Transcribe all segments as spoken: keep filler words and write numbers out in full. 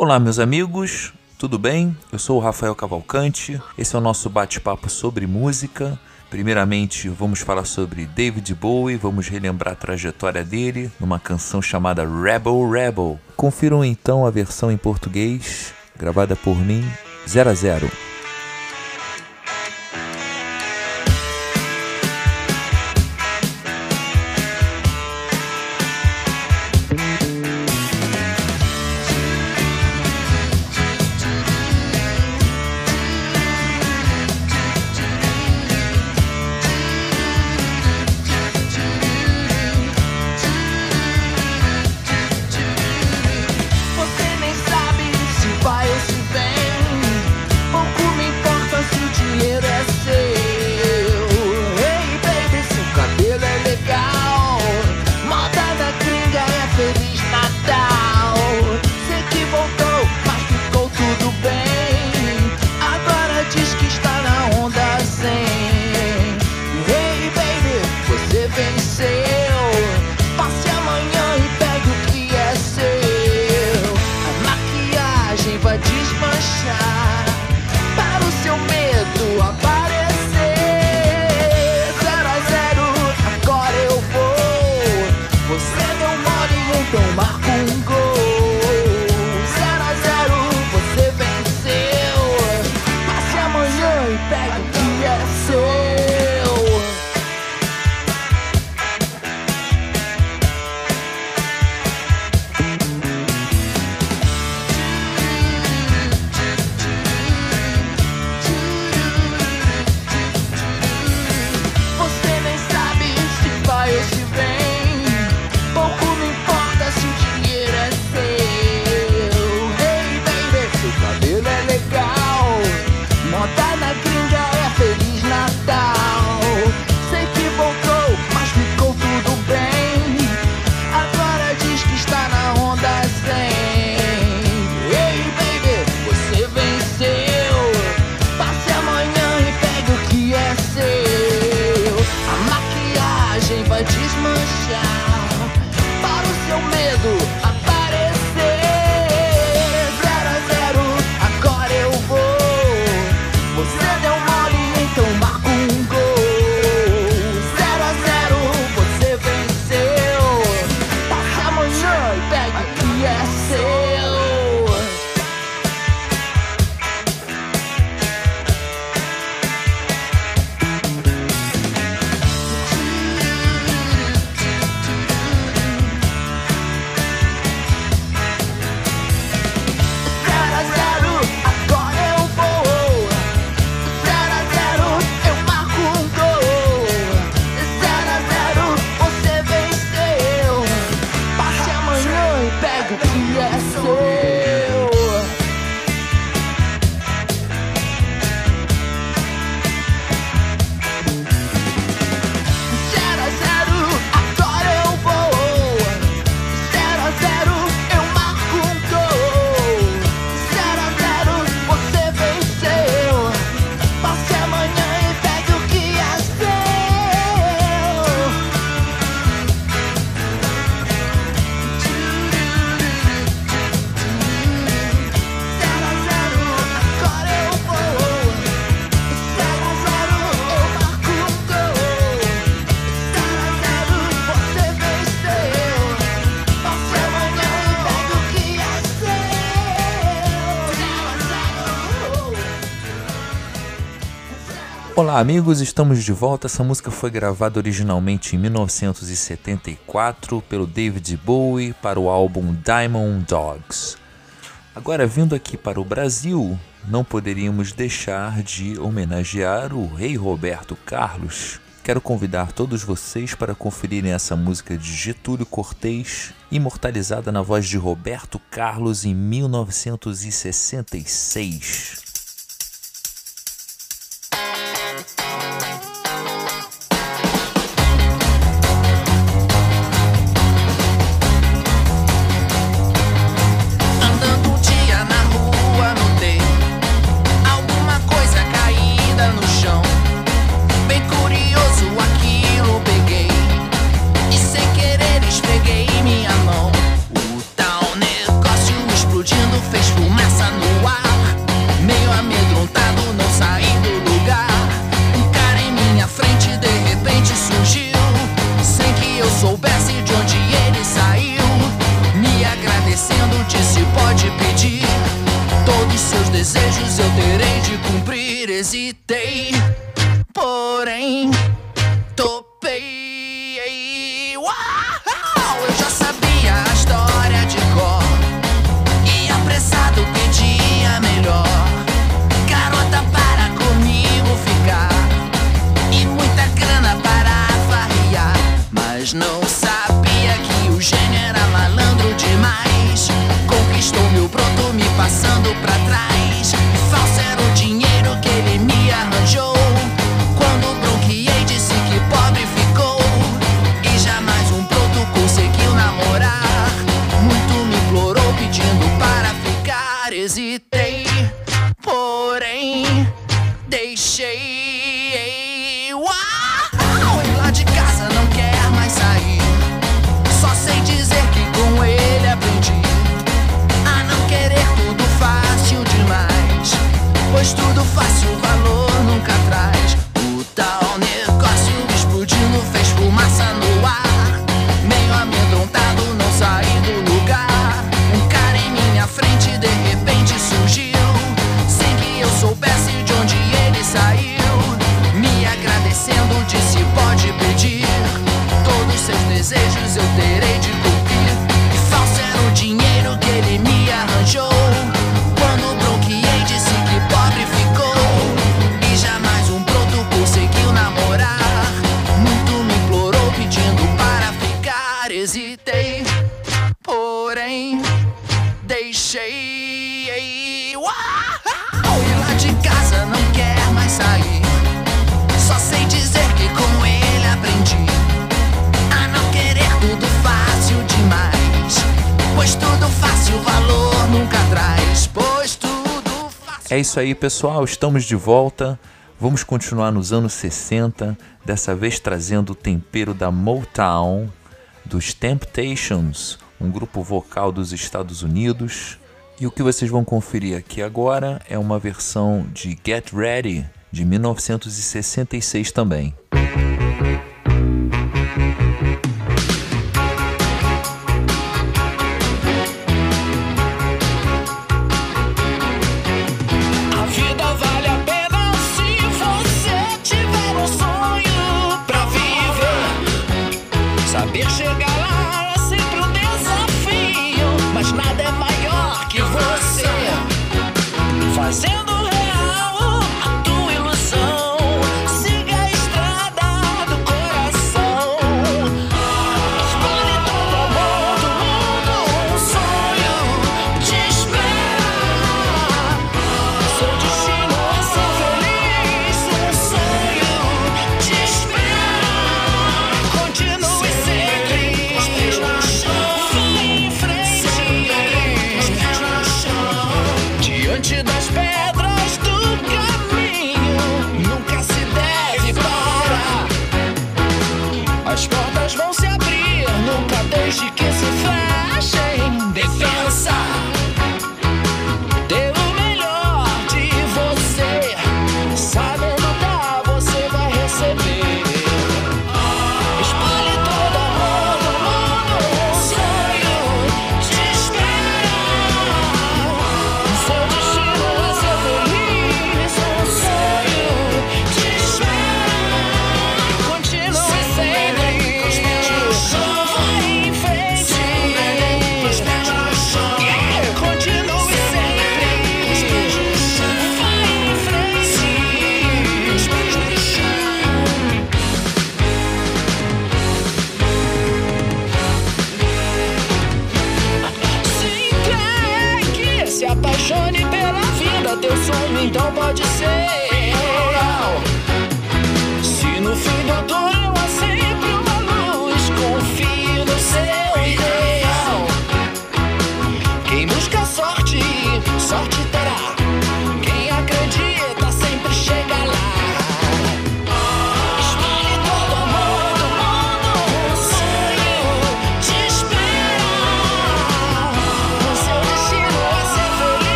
Olá, meus amigos, tudo bem? Eu sou o Rafael Cavalcante, esse é o nosso bate-papo sobre música. Primeiramente, vamos falar sobre David Bowie, vamos relembrar a trajetória dele numa canção chamada Rebel Rebel. Confiram então a versão em português, gravada por mim, zero a zero. Olá amigos, estamos de volta. Essa música foi gravada originalmente em mil novecentos e setenta e quatro pelo David Bowie para o álbum Diamond Dogs. Agora, vindo aqui para o Brasil, não poderíamos deixar de homenagear o rei Roberto Carlos. Quero convidar todos vocês para conferirem essa música de Getúlio Cortez, imortalizada na voz de Roberto Carlos em mil novecentos e sessenta e seis. Esfreguei minha mão, o tal negócio explodindo fez Hesitei, porém topei. Uau! Eu já sabia a história de cor e apressado pedia melhor. Garota, para comigo ficar e muita grana para farrear. Mas não sabia que o gênio era malandro demais. Conquistou meu broto me passando pra trás. Falso era o dinheiro que ele me arranjou. Quando bronqueei disse que pobre ficou. E jamais um broto conseguiu namorar. Muito me implorou pedindo para ficar. Hesitei, porém deixei. Uau! E lá de casa não quer mais sair. Só sei dizer que com ele aprendi a não querer tudo fácil demais, pois tudo fácil valor nunca traz. O tal negócio explodindo fez fumaça no ar. Meio amedrontado não saí do lugar. Um cara em minha frente de repente surgiu, sem que eu soubesse de onde ele saiu. Me agradecendo disse pode pedir, todos seus desejos eu terei de cumprir. E falso era o dinheiro que ele me arranjou. Quando bronqueei disse que pobre ficou. E jamais um broto conseguiu namorar. Muito me implorou pedindo para ficar. Hesitei, porém deixei. Uau! E lá de casa não quer mais sair. Só sei dizer que com ele aprendi a não querer tudo fácil demais, pois tudo fácil valor nunca traz. Pois tudo fácil. É isso aí, pessoal, estamos de volta. Vamos continuar nos anos sessenta, dessa vez trazendo o tempero da Motown, dos Temptations, um grupo vocal dos Estados Unidos. E o que vocês vão conferir aqui agora é uma versão de Get Ready, de mil novecentos e sessenta e seis também. A vida vale a pena se você tiver um sonho pra viver. Saber chegar lá é sempre um desafio, mas nada é maior que você fazendo real a tua ilusão. Siga a estrada do coração. Espalhe todo amor do mundo. Um sonho te espera. Seu destino é ser feliz. Um sonho te espera. Continue sempre os pés no chão. Vai em frente, os pés no chão. Diante das pedras do caminho, nunca se deve parar. As portas vão se abrir, nunca deixe que se fechem. Defensa, dê o melhor de você. Sabendo dar, você vai receber. Espalhe todo amor do mundo. Um sonho te espera. Seu destino é ser feliz. Um sonho te espera. Continue sempre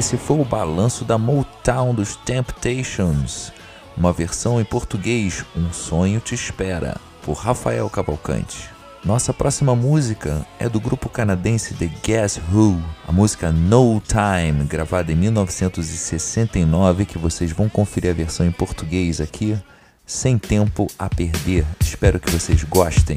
esse foi o balanço da Motown dos Temptations, uma versão em português, Um Sonho Te Espera, por Rafael Cavalcante. Nossa próxima música é do grupo canadense The Guess Who, a música No Time, gravada em mil novecentos e sessenta e nove, que vocês vão conferir a versão em português aqui, Sem Tempo a Perder. Espero que vocês gostem.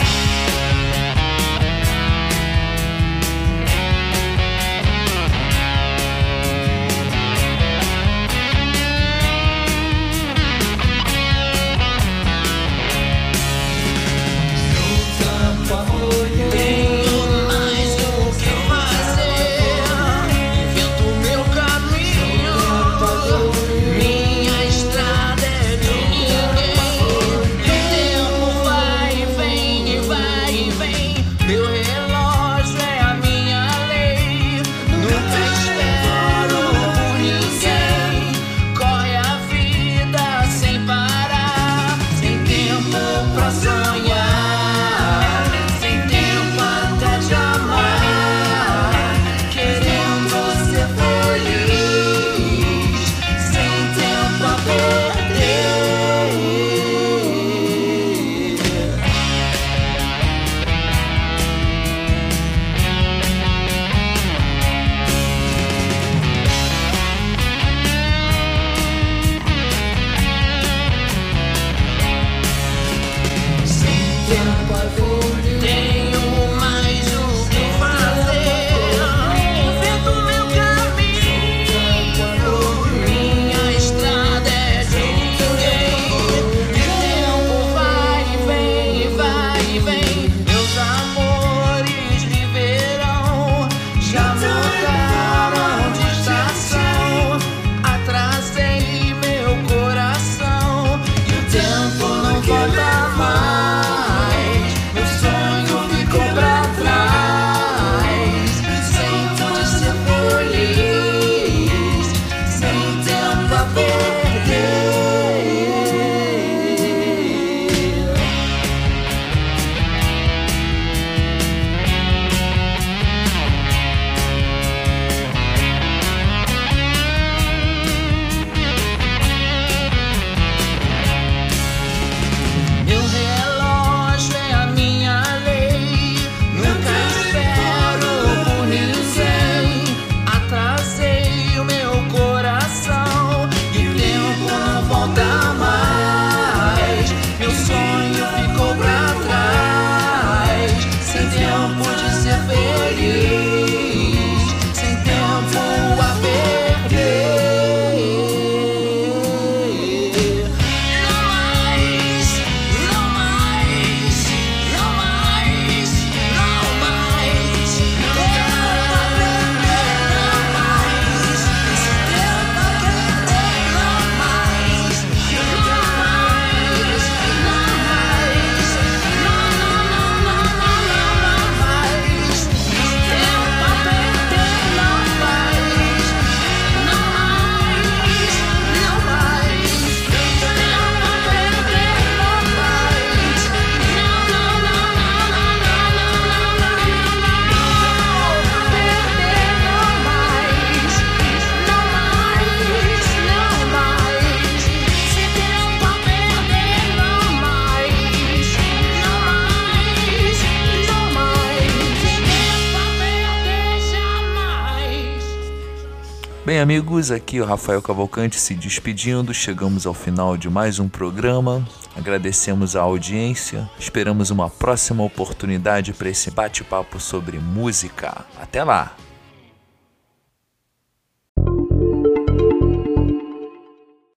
Bem, amigos, aqui o Rafael Cavalcante se despedindo. Chegamos ao final de mais um programa. Agradecemos a audiência. Esperamos uma próxima oportunidade para esse bate-papo sobre música. Até lá!